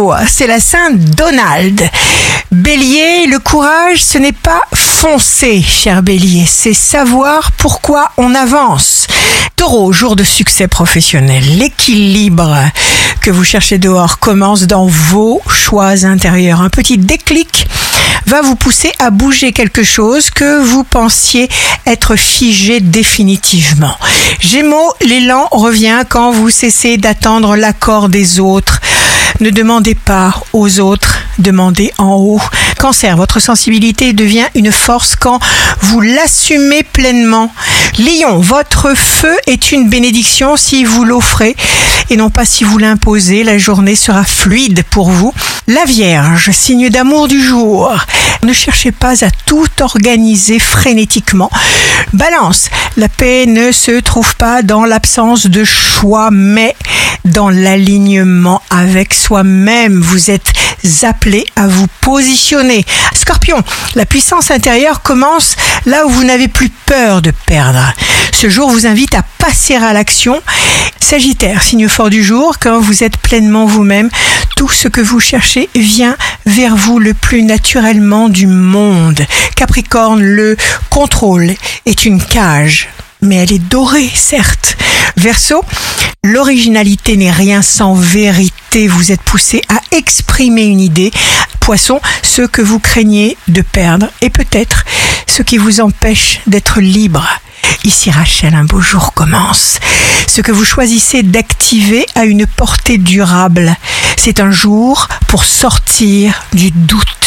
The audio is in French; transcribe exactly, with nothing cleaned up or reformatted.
jour, c'est la Saint-Donald. Bélier, le courage, ce n'est pas foncer, cher Bélier, c'est savoir pourquoi on avance. Taureau, jour de succès professionnel. L'équilibre que vous cherchez dehors commence dans vos choix intérieurs. Un petit déclic va vous pousser à bouger quelque chose que vous pensiez être figé définitivement. Gémeaux, l'élan revient quand vous cessez d'attendre l'accord des autres. Ne demandez pas aux autres, demandez en haut. Cancer, votre sensibilité devient une force quand vous l'assumez pleinement. Lion, votre feu est une bénédiction si vous l'offrez et non pas si vous l'imposez. La journée sera fluide pour vous. La Vierge, signe d'amour du jour. Ne cherchez pas à tout organiser frénétiquement. Balance, la paix ne se trouve pas dans l'absence de choix, mais dans l'alignement avec soi-même. Vous êtes appelé à vous positionner. Scorpion, la puissance intérieure commence là où vous n'avez plus peur de perdre. Ce jour vous invite à passer à l'action. Sagittaire, signe fort du jour, quand vous êtes pleinement vous-même, tout ce que vous cherchez vient vers vous le plus naturellement du monde. Capricorne, le contrôle est une cage, mais elle est dorée, certes. Verseau, l'originalité n'est rien sans vérité. Vous êtes poussé à exprimer une idée. Poisson, ce que vous craignez de perdre et peut-être ce qui vous empêche d'être libre. Ici Rachel, un beau jour commence. Ce que vous choisissez d'activer a une portée durable. C'est un jour pour sortir du doute.